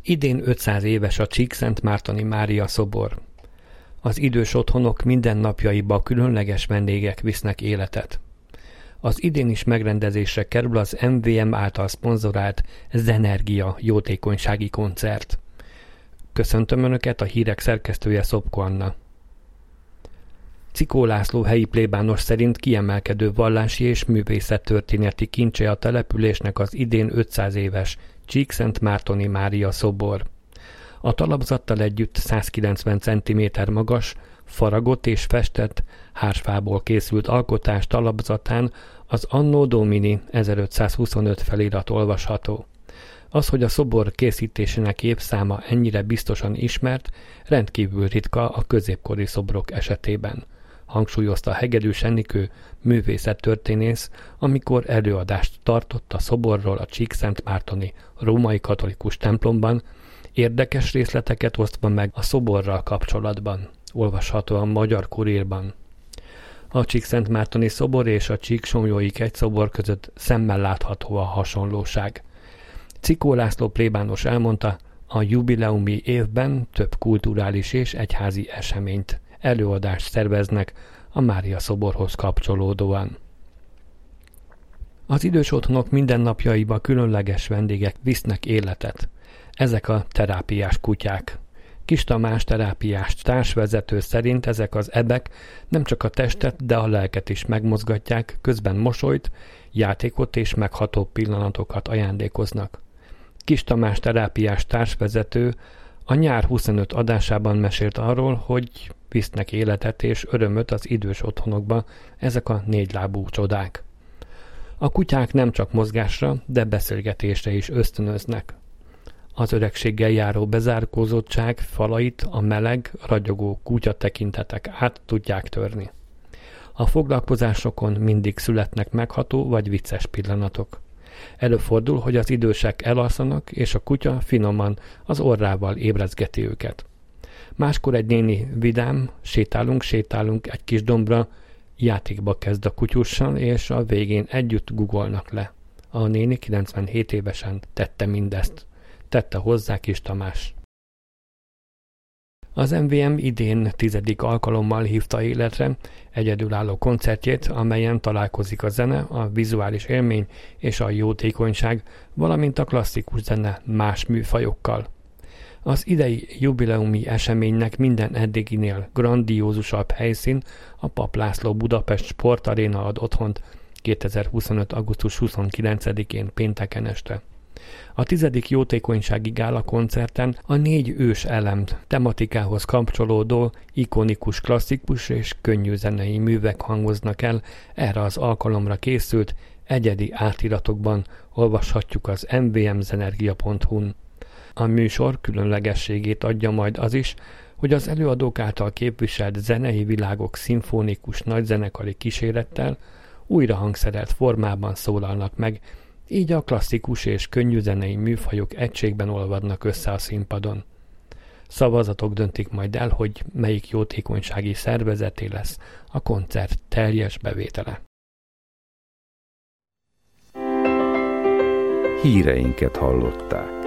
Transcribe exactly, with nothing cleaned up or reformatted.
Idén ötszáz éves a Csíkszentmártoni Mária szobor. Az idős otthonok mindennapjaiba különleges vendégek visznek életet. Az idén is megrendezésre kerül az em vé em által szponzorált Zenergia jótékonysági koncert. Köszöntöm Önöket, a hírek szerkesztője Szopko Anna. Cikó László helyi plébános szerint kiemelkedő vallási és művészettörténeti kincse a településnek az idén ötszáz éves Csíkszentmártoni Mária szobor. A talapzattal együtt százkilencven centiméter magas, faragott és festett, hársfából készült alkotás talapzatán az Anno Domini ezerötszázhuszonöt felirat olvasható. Az, hogy a szobor készítésének évszáma ennyire biztosan ismert, rendkívül ritka a középkori szobrok esetében, hangsúlyozta Hegedűs Enikő művészettörténész, amikor előadást tartott a szoborról a Csíkszentmártoni római katolikus templomban, érdekes részleteket osztva meg a szoborral kapcsolatban, olvasható a Magyar Kurírban. A Csíkszentmártoni szobor és a Csíksomlyói kegyszobor között szemmel látható a hasonlóság. Cikó László plébános elmondta, a jubileumi évben több kulturális és egyházi eseményt, előadást szerveznek a Mária szoborhoz kapcsolódóan. Az idős otthonok mindennapjaiba különleges vendégek visznek életet. Ezek a terápiás kutyák. Kis Tamás terápiás társvezető szerint ezek az ebek nem csak a testet, de a lelket is megmozgatják, közben mosolyt, játékot és megható pillanatokat ajándékoznak. Kis Tamás terápiás társvezető a nyár huszonöt adásában mesélt arról, hogy visznek életet és örömöt az idős otthonokba ezek a négylábú csodák. A kutyák nem csak mozgásra, de beszélgetésre is ösztönöznek. Az öregséggel járó bezárkózottság falait a meleg, ragyogó kutya tekintetek át tudják törni. A foglalkozásokon mindig születnek megható vagy vicces pillanatok. Előfordul, hogy az idősek elalszanak, és a kutya finoman az orrával ébrezgeti őket. Máskor egy néni vidám, sétálunk, sétálunk egy kis dombra, játékba kezd a kutyussal, és a végén együtt guggolnak le. A néni kilencvenhét évesen tette mindezt. Tette hozzá Kis Tamás. Az em vé em idén tizedik alkalommal hívta életre egyedülálló koncertjét, amelyen találkozik a zene, a vizuális élmény és a jótékonyság, valamint a klasszikus zene más műfajokkal. Az idei jubileumi eseménynek minden eddiginél grandiózusabb helyszín a Pap László Budapest Sportaréna ad otthont kétezer-huszonöt. augusztus huszonkilencedikén pénteken este. A tizedik jótékonysági gála koncerten a négy ős elem tematikához kapcsolódó, ikonikus, klasszikus és könnyű zenei művek hangoznak el, erre az alkalomra készült, egyedi átiratokban olvashatjuk az em vé em zenergia pont hu-n. A műsor különlegességét adja majd az is, hogy az előadók által képviselt zenei világok szimfonikus nagyzenekari kísérettel újra hangszerelt formában szólalnak meg, így a klasszikus és könnyű zenei műfajok egységben olvadnak össze a színpadon. Szavazatok döntik majd el, hogy melyik jótékonysági szervezeté lesz a koncert teljes bevétele. Híreinket hallották.